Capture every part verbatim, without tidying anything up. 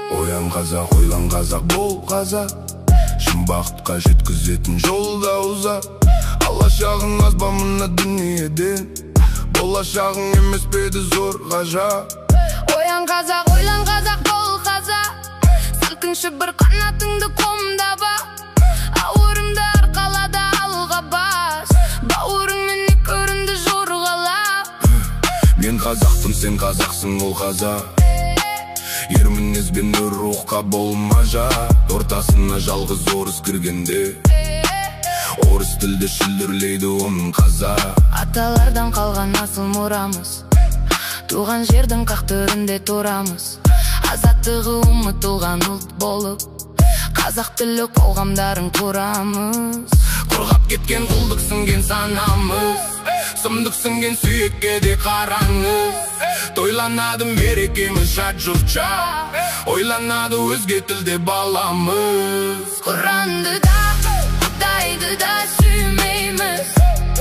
Оян қазақ, ойлан қазақ, бол қазақ. Шын бақытқа жеткізетін жолда ұзақ. Алашағың аз ба мына дүниеден, болашағың емес педі зор ғажап. Оян қазақ, ойлан қазақ, бол қазақ. Сілкінші бір қанатыңды қомдаба, ауырыңды арқалада алға бас. Бауырыңмен екі өрінді жорғалап. Мен қазақпын, сен қазақсың, ол қазақ. Ер мінезбен өр рухқа болма жат. Ортасына жалғыз орыс кіргенде, орыс тілді шүлдірлейді оның қазақ. Аталардан қалған асыл мұрамыз, туған жердің қақ төрінде тұрамыз. Азаттығы ұмытылған ұлт болып, қазақ тілі қоғамдарын құрамыз. Құрғап кеткен құлдық сіңген санамыз, сұмдық сіңген сүйекке де қараңыз. Тойланады мерекеміз жат жұртша, ойланады өзге тілде баламыз. Құранды да, Құдайды да сүймейміз.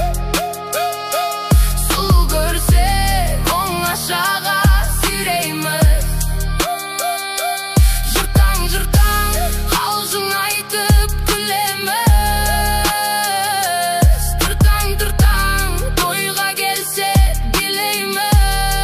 Сұлу көрсек оңашаға сүйрейміз. Жыртаң жыртаң қалжың айтып күлеміз. Тұртаң тұртаң тойға келсе билейміз.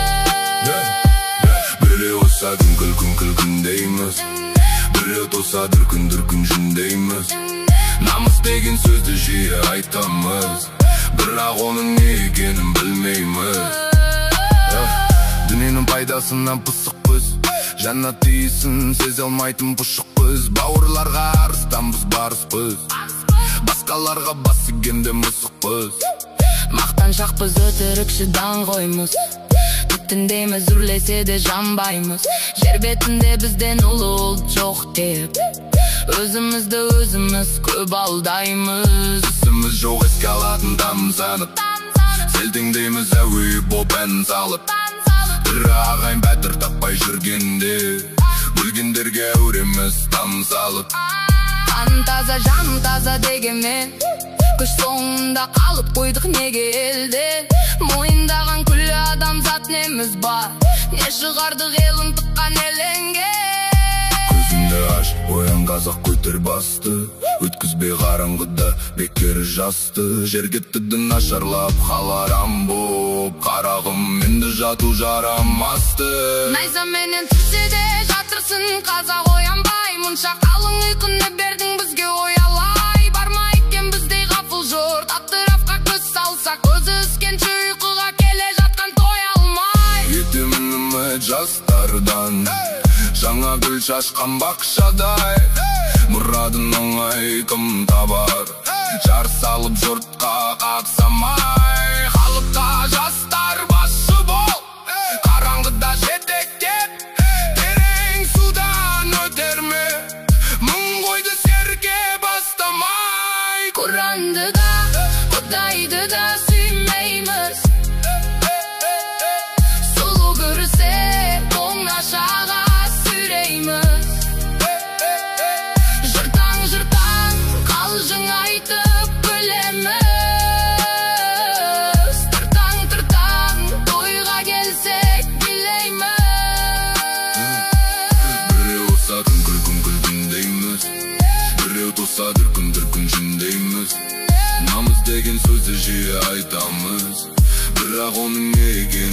Біреу оса күн күлкін күлкін дейміз, біреу тоса дүркін дүркін жүндейміз. Намыс деген сөзді жиі айтамыз, бірақ оның не екенін білмейміз. Дүниенің пайдасынан пысықпыз, жаннат дейсін сезе алмайтын пұшықпыз. Бауырларға арыстанбыз, барыспыз, басқаларға бас игенде мысықпыз. Мақтаншақпыз, өтірікші даңғоймыз, түтіндейміз, үрлесе де жанбаймыз. Жер бетінде бізден ұлы ұлт жоқ деп, өзімізді өзіміз көп алдаймыз. Ісіміз жоқ еске алатын тамсанып, селтеңдейміз әуе боп ән салып. Бірі ағайын бәтір таппай жүргенде, өлгендерге әуреміз там салып. Қан таза, жан таза дегенмен, күш соңында қалып қойдық неге елде. Мойындаған күлі адамзат неміз бар, не шығардық елін тұққан елеңге. Көзіңді аш, оян қазақ, көтер басты, өткізбей қараңғыда бекер жасты. Жер кетті нашарлап халарам боп, қарағым менді жату жарамасты. Найзаменен түссе де жатырсың қазақ, оянбай. Мұнша қалың ұйқыны бердің бізге оялай. Барма екен біздей ғафыл жұрт, атырапқа көз салса, көзі үскенше ұйқыға келе жатқан той алмай. Етемін үміт жастардан, жаңа гүл шашқан бақшадай. Мұрадын оңай кім табар, жар салып жұртқа қапсамай. Халыққа жастар басшы бол, қараңғыда жетектеп, терең судан өтерме, мың қойды серке бастамай. Құранды да, Құдайды да сүймейміз. Сұлу көрсек оңашаға сүйрейміз. Жыртаң жыртаң қалжың айтып күлеміз. Тұртаң тұртаң тойға келсек билейміз. Біреу оса күн күлкін күлкін дейміз, біреу тоса дүркін дүркін жүндейміз. Намыс деген сөзді жиі айтамыз, бірақ оның не екенін